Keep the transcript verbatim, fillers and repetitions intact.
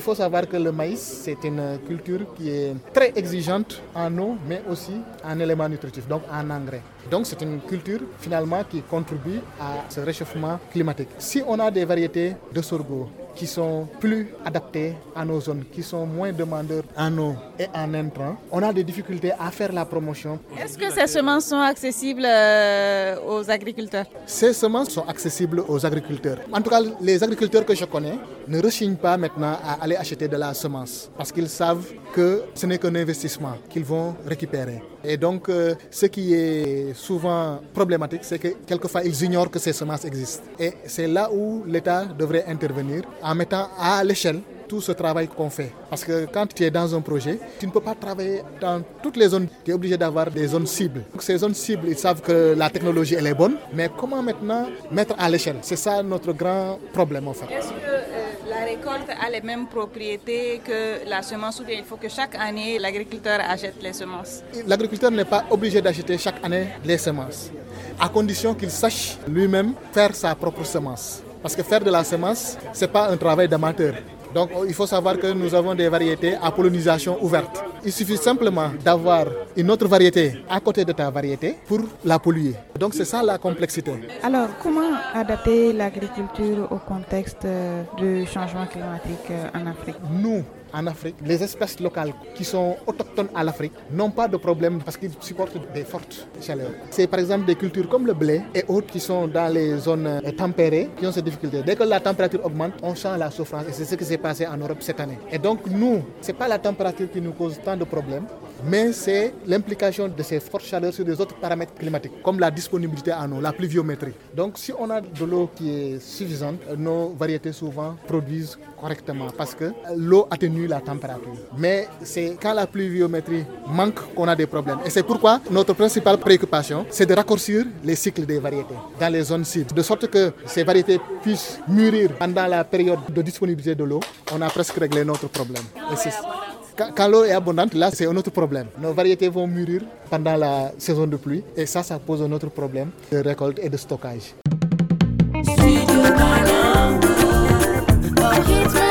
faut savoir que le maïs, c'est une culture qui est très exigeante en eau, mais aussi en éléments nutritifs, donc en engrais. Donc c'est une culture finalement qui contribue à ce réchauffement climatique. Si on a des variétés de sorgho qui sont plus adaptées à nos zones, qui sont moins demandeurs en eau et en intrants, on a des difficultés à faire la promotion. Est-ce que ces semences sont accessibles euh, aux agriculteurs? Ces semences sont accessibles aux agriculteurs. En tout cas, les agriculteurs que je connais ne rechignent pas maintenant à aller acheter de la semence parce qu'ils savent que ce n'est qu'un investissement qu'ils vont récupérer. Et donc, euh, ce qui est souvent problématique, c'est que quelquefois, ils ignorent que ces semences existent. Et c'est là où l'État devrait intervenir en mettant à l'échelle tout ce travail qu'on fait. Parce que quand tu es dans un projet, tu ne peux pas travailler dans toutes les zones. Tu es obligé d'avoir des zones cibles. Donc ces zones cibles, ils savent que la technologie, elle est bonne. Mais comment maintenant mettre à l'échelle? C'est ça notre grand problème en fait. Est-ce que euh, la récolte a les mêmes propriétés que la semence ou bien il faut que chaque année l'agriculteur achète les semences? L'agriculteur n'est pas obligé d'acheter chaque année les semences, à condition qu'il sache lui-même faire sa propre semence. Parce que faire de la semence, ce n'est pas un travail d'amateur. Donc il faut savoir que nous avons des variétés à pollinisation ouverte. Il suffit simplement d'avoir une autre variété à côté de ta variété pour la polluer. Donc c'est ça la complexité. Alors comment adapter l'agriculture au contexte du changement climatique en Afrique? Nous, en Afrique, les espèces locales qui sont autochtones à l'Afrique n'ont pas de problème parce qu'ils supportent des fortes chaleurs. C'est par exemple des cultures comme le blé et autres qui sont dans les zones tempérées qui ont ces difficultés. Dès que la température augmente, on sent la souffrance et c'est ce qui s'est passé en Europe cette année. Et donc nous, ce n'est pas la température qui nous cause tant de problèmes, mais c'est l'implication de ces fortes chaleurs sur des autres paramètres climatiques, comme la disponibilité en eau, la pluviométrie. Donc si on a de l'eau qui est suffisante, nos variétés souvent produisent correctement parce que l'eau atténue la température. Mais c'est quand la pluviométrie manque qu'on a des problèmes. Et c'est pourquoi notre principale préoccupation, c'est de raccourcir les cycles des variétés dans les zones cibles, de sorte que ces variétés puissent mûrir pendant la période de disponibilité de l'eau. On a presque réglé notre problème. Et c'est... Quand l'eau est abondante, là, c'est un autre problème. Nos variétés vont mûrir pendant la saison de pluie et ça, ça pose un autre problème de récolte et de stockage.